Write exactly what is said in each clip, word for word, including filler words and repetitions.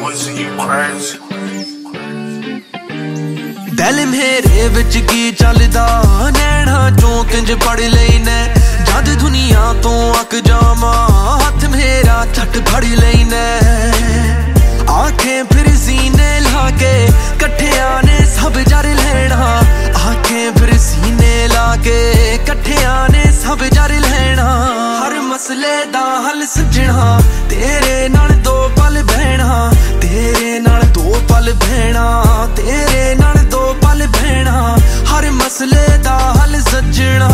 boys, are you crazy? दिल मेरे विच की चलदा नैना चों किंज पढ़ लैना जद दुनिया तो अक जावा हथ मेरा झट फड़ लैना आंखें फिर सीने लाके कट्ठिया ने सब जर लेना आंखें फिर सीने लाके कट्ठिया ने सब जर लेना हर मसले दा हल सजना तेरे नाल दो पल बहना तेरे नाल दो पल बहना तेरे नाल दो पल बहना हर मसले दा हल सजना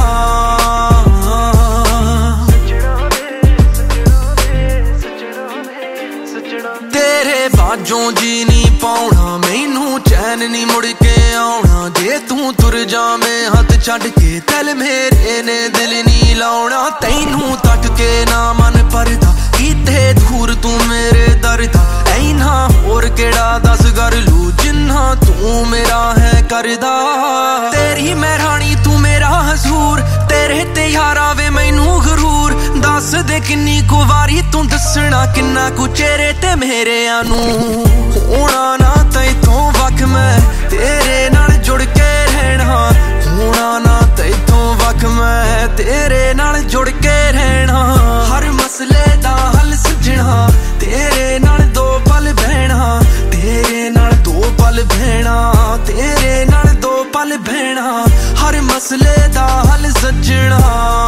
तेरे बाजों जी नहीं पाउना मैनू चैन नहीं मुड़ के आउना जे तू तुर जावें हथ छड्ड के दिल मेरे ने दिल नहीं लाउना तैनू तक के ना मन भरदा किते दूर तू मेरे दरदा ऐना होर केड़ा दस कर लू जिन्ना तू मेरा है करदा तेरी मैं रानी तू मेरा हसूर तेरे ते यारा वे मैनू गरूर दस दे किन्नी को वारी तू दसना किन्ना कु चेहरे ते मेरे आनू होना ना तैथों वख मैं तेरे नाल जुड़ के रहना होना ना तैथों वख मैं तेरे नाल जुड़ के रहना हर मसले दा हल सजना तेरे नाल दो पल बहना तेरे नाल दो पल बहना तेरे नाल दो पल बहना हर मसले दा हल सजना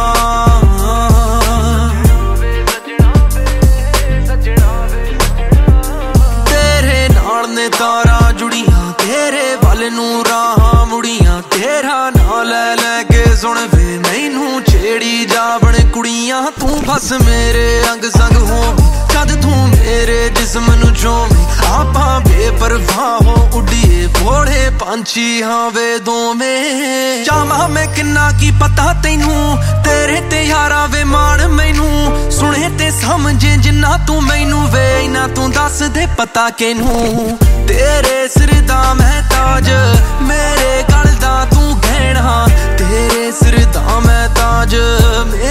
तेरे नाल ने तारा जुड़ियां तेरे वल नू राहां मुड़ियां तेरा नाल ले लेके सुन वे मैनू छेड़ी जावण कुड़ियां तू बस मेरे अंग संग होवी जद तू मेरे जिस्म नू चोवी आपां बेपरवाह हो उड़िए भोले पंछी हाँ वे दोवें चावां मैं किन्ना की पता तैनू तेरे ते यारा वे मान मैनू सुने ते समझे जिन्ना तू मैनू वे इना तू दस दे पता किनू तेरे सिर दा मैं ताज मेरे गल दा तू गहना तेरे सिर दा मैं ताज